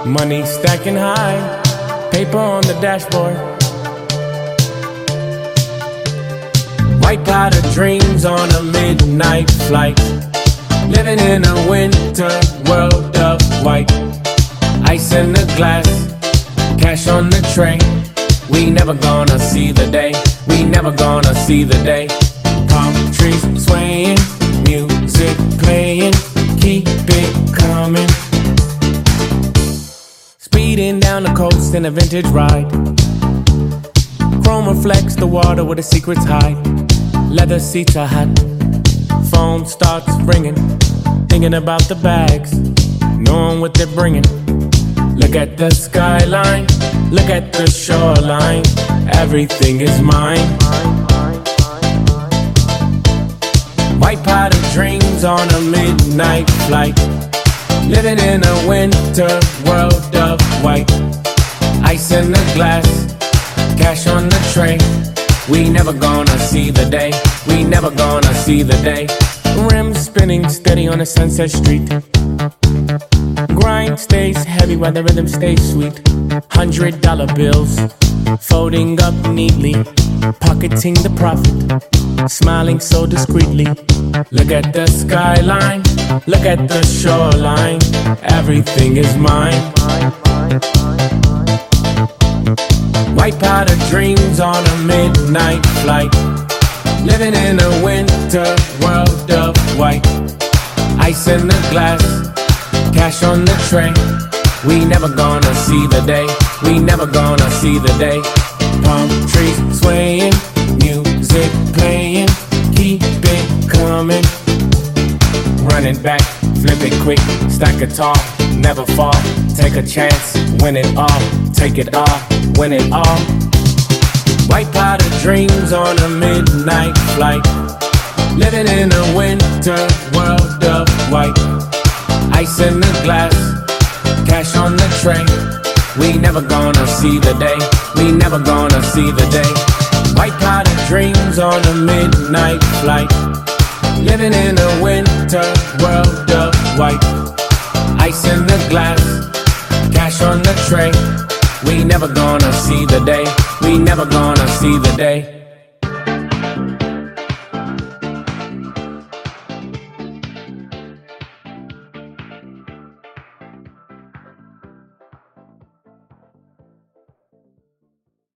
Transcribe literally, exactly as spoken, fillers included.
Money stacking high, paper on the dashboard. White powder dreams on a midnight flight. Living in a winter world of white. Ice in the glass, cash on the tray. We never gonna see the day. We never gonna see the day. Palm trees swaying, music playing, keep it coming. Speeding down the coast in a vintage ride. Chrome reflects the water where the secrets hide. Leather seats are hot. Phone starts ringing. Thinking about the bags, knowing what they're bringing. Look at the skyline, look at the shoreline. Everything is mine. White powder dreams on a midnight flight. Living in a winter world of white. Ice in the glass, cash on the tray. We never gonna see the day. We never gonna see the day. Rims spinning steady on a Sunset Street. Grind stays heavy while the rhythm stays sweet. Hundred dollar bills folding up neatly, pocketing the profit, smiling so discreetly. Look at the skyline, look at the shoreline. Everything is mine. White powder dreams on a midnight flight. Living in a winter world of white. Ice in the glass, cash on the tray. We never gonna see the day. We never gonna see the day. Palm trees swaying, music playing, keep it coming. Running back, flip it quick, stack it tall, never fall. Take a chance, win it all, take it all, win it all. White powder dreams on a midnight flight. Living in a winter world of white. Ice in the glass, cash on the tray. We never gonna see the day. We never gonna see the day. White powder dreams on a midnight flight. Living in a winter world of white. Ice in the glass, cash on the tray. We never gonna see the day. We never gonna see the day.